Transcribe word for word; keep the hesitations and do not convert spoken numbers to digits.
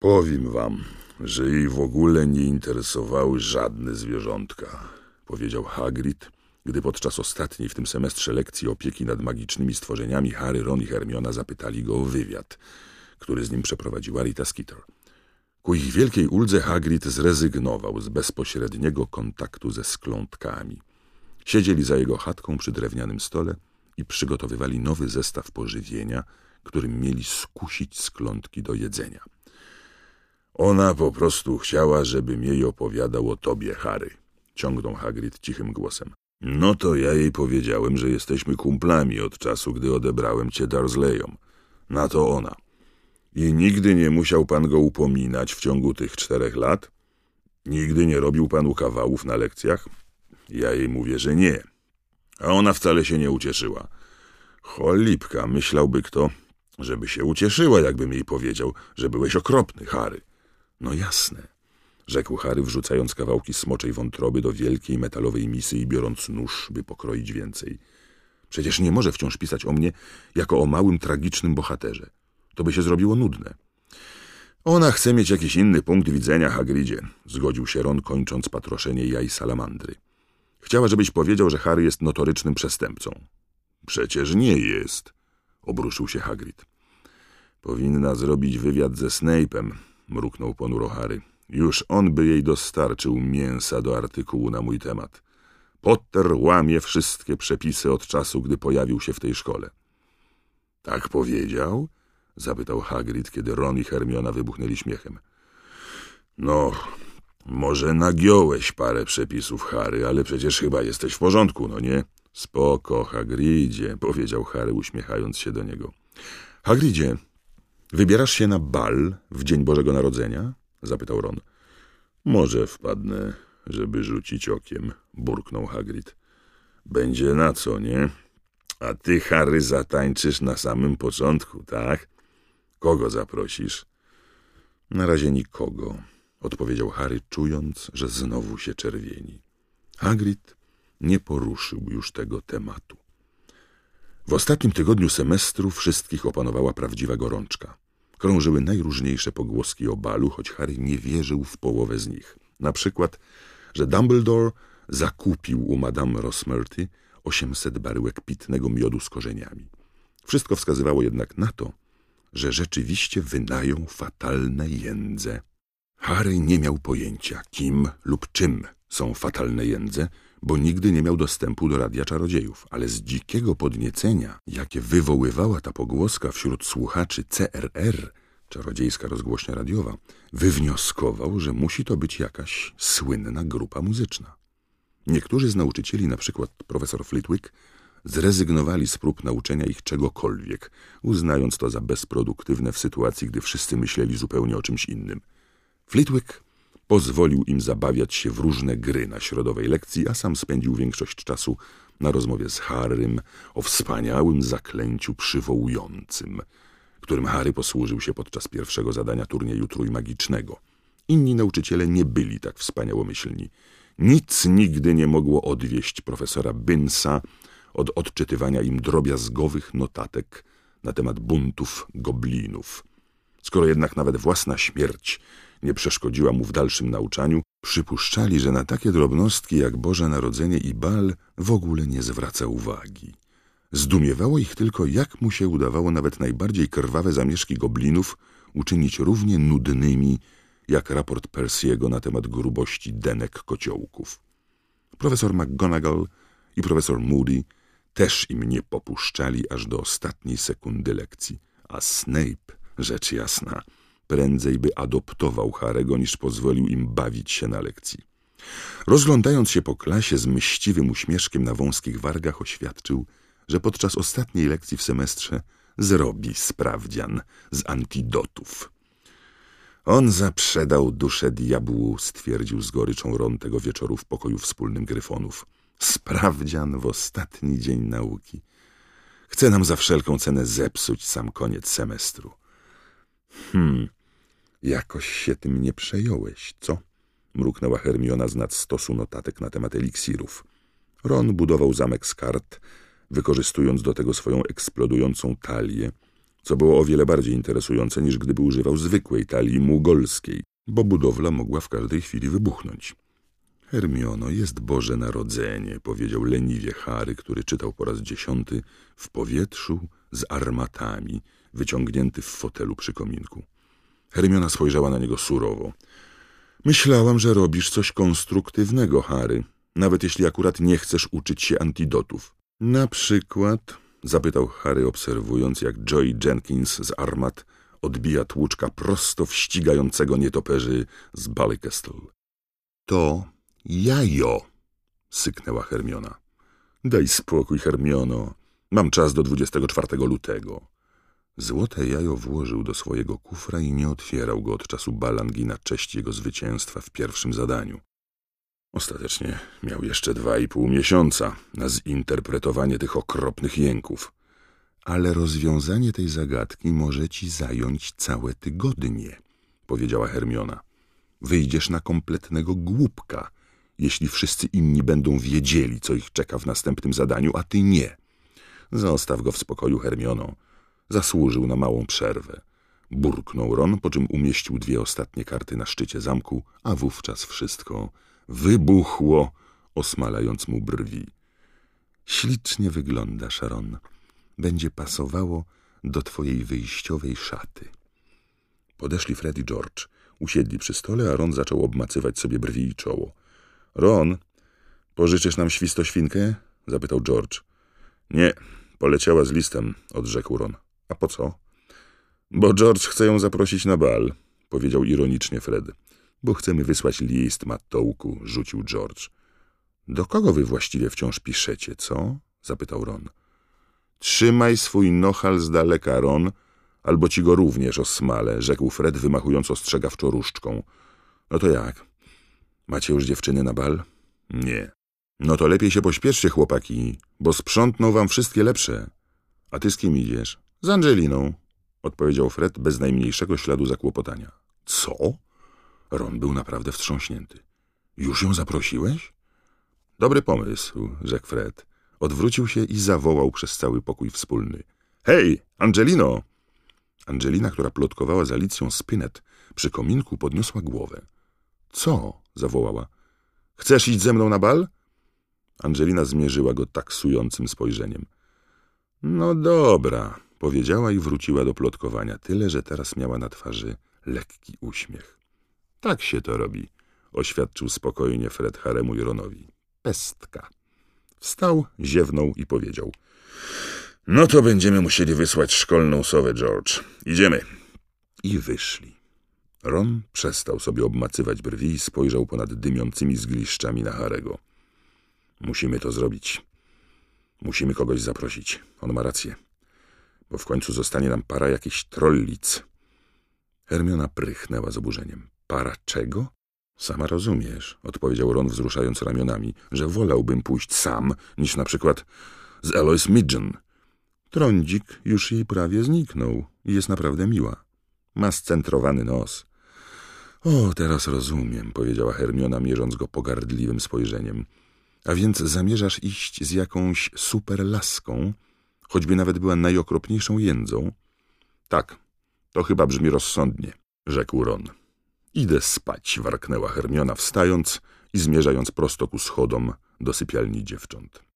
Powiem wam, że jej w ogóle nie interesowały żadne zwierzątka, powiedział Hagrid, gdy podczas ostatniej w tym semestrze lekcji opieki nad magicznymi stworzeniami Harry, Ron i Hermiona zapytali go o wywiad, który z nim przeprowadziła Rita Skeeter. Ku ich wielkiej uldze Hagrid zrezygnował z bezpośredniego kontaktu ze sklątkami. Siedzieli za jego chatką przy drewnianym stole i przygotowywali nowy zestaw pożywienia, którym mieli skusić sklątki do jedzenia. Ona po prostu chciała, żebym jej opowiadał o tobie, Harry, ciągnął Hagrid cichym głosem. No to ja jej powiedziałem, że jesteśmy kumplami od czasu, gdy odebrałem cię Dursleyom. Na to ona. I nigdy nie musiał pan go upominać w ciągu tych czterech lat? Nigdy nie robił panu kawałów na lekcjach? Ja jej mówię, że nie. A ona wcale się nie ucieszyła. Cholipka, myślałby kto, żeby się ucieszyła, jakbym jej powiedział, że byłeś okropny, Harry. No jasne, rzekł Harry, wrzucając kawałki smoczej wątroby do wielkiej metalowej misy i biorąc nóż, by pokroić więcej. Przecież nie może wciąż pisać o mnie jako o małym, tragicznym bohaterze. To by się zrobiło nudne. Ona chce mieć jakiś inny punkt widzenia, Hagridzie, zgodził się Ron, kończąc patroszenie jaj salamandry. Chciała, żebyś powiedział, że Harry jest notorycznym przestępcą. Przecież nie jest, obruszył się Hagrid. Powinna zrobić wywiad ze Snape'em, mruknął ponuro Harry. Już on by jej dostarczył mięsa do artykułu na mój temat. Potter łamie wszystkie przepisy od czasu, gdy pojawił się w tej szkole. Tak powiedział? Zapytał Hagrid, kiedy Ron i Hermiona wybuchnęli śmiechem. No, może nagiąłeś parę przepisów, Harry, ale przecież chyba jesteś w porządku, no nie? Spoko, Hagridzie, powiedział Harry, uśmiechając się do niego. Hagridzie, wybierasz się na bal w dzień Bożego Narodzenia? Zapytał Ron. Może wpadnę, żeby rzucić okiem, burknął Hagrid. Będzie na co, nie? A ty, Harry, zatańczysz na samym początku, tak? Kogo zaprosisz? Na razie nikogo, odpowiedział Harry, czując, że znowu się czerwieni. Hagrid nie poruszył już tego tematu. W ostatnim tygodniu semestru wszystkich opanowała prawdziwa gorączka. Krążyły najróżniejsze pogłoski o balu, choć Harry nie wierzył w połowę z nich. Na przykład, że Dumbledore zakupił u Madame Rosmerty osiemset baryłek pitnego miodu z korzeniami. Wszystko wskazywało jednak na to, że rzeczywiście wynają fatalne jędze. Harry nie miał pojęcia, kim lub czym są fatalne jędze, bo nigdy nie miał dostępu do radia czarodziejów, ale z dzikiego podniecenia, jakie wywoływała ta pogłoska wśród słuchaczy C R R, czarodziejska rozgłośnia radiowa, wywnioskował, że musi to być jakaś słynna grupa muzyczna. Niektórzy z nauczycieli, na przykład profesor Flitwick, zrezygnowali z prób nauczenia ich czegokolwiek, uznając to za bezproduktywne w sytuacji, gdy wszyscy myśleli zupełnie o czymś innym. Flitwick pozwolił im zabawiać się w różne gry na środowej lekcji, a sam spędził większość czasu na rozmowie z Harrym o wspaniałym zaklęciu przywołującym, którym Harry posłużył się podczas pierwszego zadania turnieju trójmagicznego. Inni nauczyciele nie byli tak wspaniałomyślni. Nic nigdy nie mogło odwieść profesora Bynsa od odczytywania im drobiazgowych notatek na temat buntów goblinów. Skoro jednak nawet własna śmierć nie przeszkodziła mu w dalszym nauczaniu, przypuszczali, że na takie drobnostki jak Boże Narodzenie i bal w ogóle nie zwraca uwagi. Zdumiewało ich tylko, jak mu się udawało nawet najbardziej krwawe zamieszki goblinów uczynić równie nudnymi, jak raport Percy'ego na temat grubości denek kociołków. Profesor McGonagall i profesor Moody też im nie popuszczali aż do ostatniej sekundy lekcji, a Snape, rzecz jasna, prędzej by adoptował Harego, niż pozwolił im bawić się na lekcji. Rozglądając się po klasie z mściwym uśmieszkiem na wąskich wargach, oświadczył, że podczas ostatniej lekcji w semestrze zrobi sprawdzian z antidotów. On zaprzedał duszę diabłu, stwierdził z goryczą Ron tego wieczoru w pokoju wspólnym Gryfonów. Sprawdzian w ostatni dzień nauki. Chce nam za wszelką cenę zepsuć sam koniec semestru. Hmm, jakoś się tym nie przejąłeś, co? Mruknęła Hermiona z nad stosu notatek na temat eliksirów. Ron budował zamek z kart, wykorzystując do tego swoją eksplodującą talię, co było o wiele bardziej interesujące, niż gdyby używał zwykłej talii mugolskiej, bo budowla mogła w każdej chwili wybuchnąć. Hermiono, jest Boże Narodzenie, powiedział leniwie Harry, który czytał po raz dziesiąty w powietrzu z armatami, wyciągnięty w fotelu przy kominku. Hermiona spojrzała na niego surowo. Myślałam, że robisz coś konstruktywnego, Harry, nawet jeśli akurat nie chcesz uczyć się antidotów. Na przykład, zapytał Harry, obserwując, jak Joy Jenkins z armat odbija tłuczka prosto w ścigającego nietoperzy z Ballycastle. To jajo, syknęła Hermiona. Daj spokój, Hermiono. Mam czas do dwudziestego czwartego lutego. Złote jajo włożył do swojego kufra i nie otwierał go od czasu balangi na cześć jego zwycięstwa w pierwszym zadaniu. Ostatecznie miał jeszcze dwa i pół miesiąca na zinterpretowanie tych okropnych jęków. Ale rozwiązanie tej zagadki może ci zająć całe tygodnie, powiedziała Hermiona. Wyjdziesz na kompletnego głupka, jeśli wszyscy inni będą wiedzieli, co ich czeka w następnym zadaniu, a ty nie. Zostaw go w spokoju, Hermiono. Zasłużył na małą przerwę. Burknął Ron, po czym umieścił dwie ostatnie karty na szczycie zamku, a wówczas wszystko wybuchło, osmalając mu brwi. Ślicznie wyglądasz, Ron. Będzie pasowało do twojej wyjściowej szaty. Podeszli Fred i George. Usiedli przy stole, a Ron zaczął obmacywać sobie brwi i czoło. Ron, pożyczysz nam świstoświnkę? Zapytał George. Nie, poleciała z listem, odrzekł Ron. A po co? Bo George chce ją zaprosić na bal, powiedział ironicznie Fred. Bo chcemy wysłać list, Matołku, rzucił George. Do kogo wy właściwie wciąż piszecie, co? Zapytał Ron. Trzymaj swój nohal z daleka, Ron, albo ci go również osmalę, rzekł Fred, wymachując ostrzegawczo różdżką. No to jak? Macie już dziewczyny na bal? Nie. No to lepiej się pośpieszcie, chłopaki, bo sprzątną wam wszystkie lepsze. A ty z kim idziesz? Z Angeliną, odpowiedział Fred bez najmniejszego śladu zakłopotania. Co? Ron był naprawdę wstrząśnięty. Już ją zaprosiłeś? Dobry pomysł, rzekł Fred. Odwrócił się i zawołał przez cały pokój wspólny. Hej, Angelino! Angelina, która plotkowała z Alicją Spinnet przy kominku, podniosła głowę. Co? Zawołała. Chcesz iść ze mną na bal? Angelina zmierzyła go taksującym spojrzeniem. No dobra, powiedziała i wróciła do plotkowania, tyle, że teraz miała na twarzy lekki uśmiech. Tak się to robi, oświadczył spokojnie Fred Haremu i Ronowi. Pestka. Wstał, ziewnął i powiedział. No to będziemy musieli wysłać szkolną sowę, George. Idziemy. I wyszli. Ron przestał sobie obmacywać brwi i spojrzał ponad dymiącymi zgliszczami na Harego. Musimy to zrobić. Musimy kogoś zaprosić. On ma rację. Bo w końcu zostanie nam para jakichś trollic. Hermiona prychnęła z oburzeniem. Para czego? Sama rozumiesz, odpowiedział Ron, wzruszając ramionami, że wolałbym pójść sam, niż na przykład z Eloise Midgen. Trądzik już jej prawie zniknął i jest naprawdę miła. Ma scentrowany nos. O, teraz rozumiem, powiedziała Hermiona, mierząc go pogardliwym spojrzeniem. A więc zamierzasz iść z jakąś superlaską, choćby nawet była najokropniejszą jędzą? Tak, to chyba brzmi rozsądnie, rzekł Ron. Idę spać, warknęła Hermiona, wstając i zmierzając prosto ku schodom do sypialni dziewcząt.